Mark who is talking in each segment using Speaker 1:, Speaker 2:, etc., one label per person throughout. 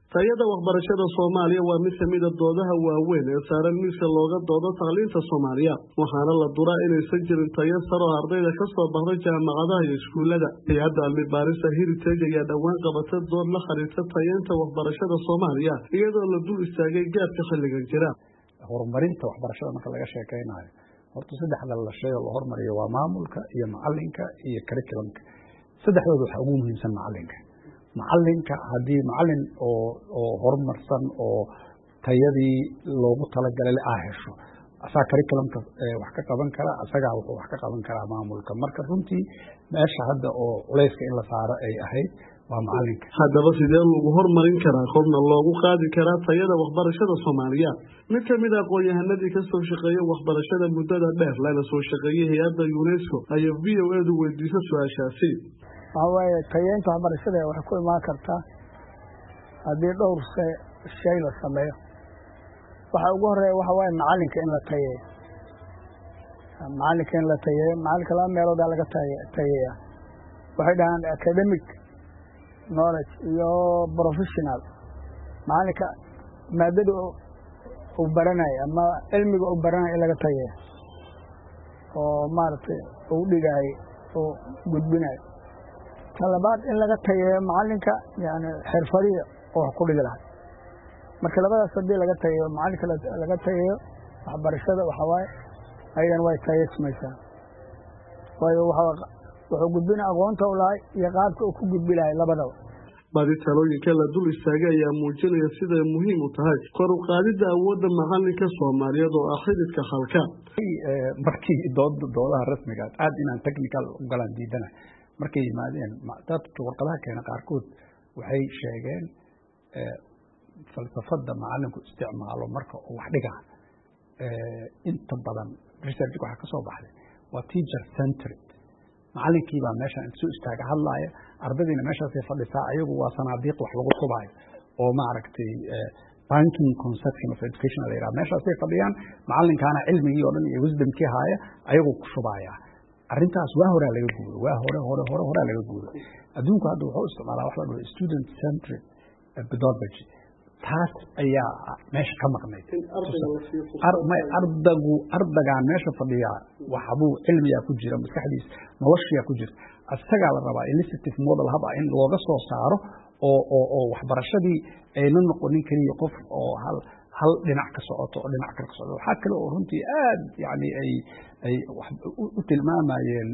Speaker 1: tayada waxbarashada Soomaaliya waa mid kamid ah doodaha waaweyn ee saaran miiska looga doodo tacliinta Soomaaliya waxaana la duraa inaysan jirin tayo sare oo ardayda ka soo baxday jaamacadaha iyo iskuulada hay'adda cilmi-baarista Heritage ayaa dhawaan qabatay dood la xiriirta tayada waxbarashada Soomaaliya iyadoo la dul istaagay gaabka xilligan jira
Speaker 2: horumarinta waxbarashada marka laga sheekeynayo horta saddexda la sheego la hormariyo waa maamulka iyo macalinka iyo curriculumka saddexdooda waxa ugu muhiimsan macalinka haddii macalin oo horumarsan oo tayadii loogu talagalay la hesho asaga curriculumka wax ka qaban kara asaga wuxuu wax ka qaban karaa maamulka marka runtii meesha hadda oo culayska in la saaro ay ahayd waa macalinka
Speaker 1: haddaba sidee lagu horumarin karaa qofna loogu qaadi karaa tayada waxbarashada Soomaaliya mid kamid ah aqoon-yahanadii ka soo shaqeeyay waxbarashada muddada dheer lana soo shaqeeyay hay'adda UNESCO ayaa VOA-du weydiisay su'aashaasi
Speaker 3: waaye tayeynta waxbarashada waxay ku imaan kartaa haddii dhowr shay la sameeyo waxa ugu horeeya waxa waaye macalinka in la tayeeyo macalinka laba meelood laga tayeeyaa waxay dhahaan academic knowledge iyo professional macalinka maadada uu baranayo ama cilmiga uu baranayo in laga tayeeyo oo maaragtay uu dhigayo oo gudbinayo talabaad in laga tayeeyo macalinka yani xirfadiya oo wax ku dhigi lahay marka labadaas haddii laga tayeeyo macalinka laga tayeeyo waxbarashada waxa waaye ayadan way tayeysmaysaa waayo wuxuu gudbina aqoonta u lahay iyo qaabka uu ku gudbi lahay labadaba
Speaker 1: badi talooyinka la dul istaagay ayaa muujinaya siday muhiim u tahay kor u qaadida awoodda macalinka Soomaaliyeed oo ah xididka halka
Speaker 2: markii doodaha rasmiga aad inaan technical u galaan diidana markay yimaadeen dadka warqadaha keena qaarkood waxay sheegeen falsafada macalinku isticmaalo marka uu wax dhigaa inta badan research waxa ka soo baxday waa teacher centered macalinkii baa meesha inta soo istaaga hadlaaya ardaydiina meeshaas ay fadhisaa ayagu waa sanaadiiq wax lagu qubaayo oo maaragtay banking conception of education la yiraahdo meeshaas ay fadhiyaan macalinkaana cilmigii oo dhan iyo wisdomkii haaya ayagu ku shubaya arrintaas waa hore laga guuro adduunku hadda wuxuu isticmaalaa wax la dhaho student centered pedagogy taas ayaa meesha ka maqnayd ardagaan meesha fadhiya waxbuu cilmiyaa ku jira maskaxdiisa noloshiyaa ku jirta asagaa la rabaa initiative model hab in looga soo saaro oo waxbarashadii ayna noqonin keliya qof oo hal dhinac ka socoto oo dhinac kale ka socoto waxaa kale oo runtii aad yani ay u tilmaamayeen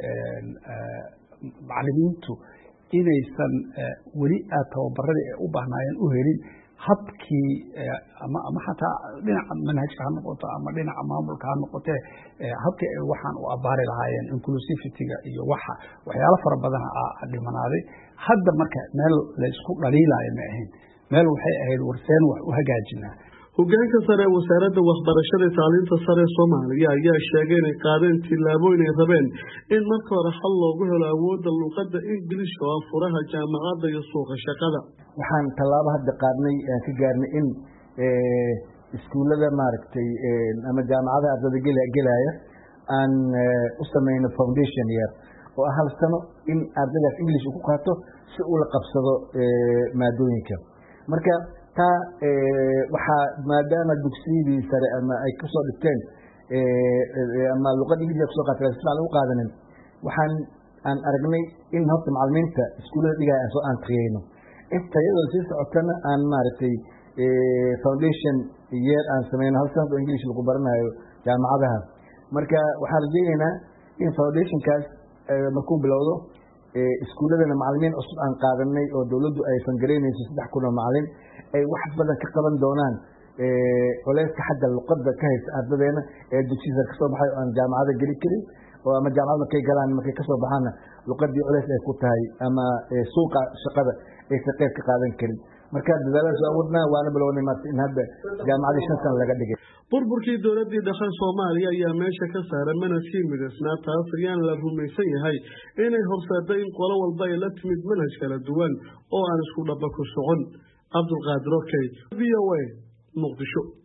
Speaker 2: macallimiintu inaysan weli tababaradii ay u baahnaayeen u helin habkii ama xataa dhinaca manhajka ha noqoto ama dhinaca maamulka ha noqotee habkii ay waxaan u abaari lahaayeen inclusivity-ga iyo waxyaalo fara badan dhimanaaday hadda marka meel la isku dhaliilaayo ma ahayn meel waxay ahayd warseen wax u hagaajinaa
Speaker 1: hoggaanka sare ee wasaaradda waxbarashada iyo tacliinta sare ee Soomaaliya ayaa sheegay inay qaadeen tillaabooyin ay rabeen in marka hore xal loogu helo awoodda luqadda Ingiriiska oo furaha jaamacadda iyo suuqa shaqada
Speaker 4: waxaan tallaabo hadda qaadnay ka gaarnay in iskuulada maaragtay ama jaamacadaha ardayda gelaya aan u sameeyno foundation year oo hal sano in ardaydaas English ku qaato si uu la qabsado maadooyinka marka taa waxaa maadaama dugsigii sare ama ay ka soo dhigteen ama luqadda Ingiriiska ku soo qaateen si lagu qaadanin waxaan aan aragnay in horta macallimiinta iskuulada dhigaya soo aan taqeeyno inta iyadoo si socotana aan maaragtay foundation year aan sameeyno hal sano oo English lagu baranayo jaamacadaha marka waxaan rajaynaynaa in foundationkaas markuu bilowdo iskuuladana macallimiin cusub aan qaadanay oo dawladdu ay fangareynayso 3,000 oo macallin ay wax badan ka qaban doonaan culayska xagga luqadda ka haysta ardadeena ee dugsiga ka soo baxay oo aan jaamacada geli karin oo ama jaamacada markay galaan markay ka soo baxaana luqaddii culays ay ku tahay ama suuqa shaqada ay qayb ka qaadan karin marka dadaalada soo wadnaa waana bilownay maanta in hadda jaamacadii 5 sano laga dhigay
Speaker 1: burburkii dowladii dhexe Soomaaliya ayaa meesha ka saaray manhajkii midaysnaa taas ayaan la rumaysan yahay inay horseeday in qolo walba ay la timid manhaj kala duwan oo aan isku dhaba ku socon Abdul Qaadir VOA Muqdisho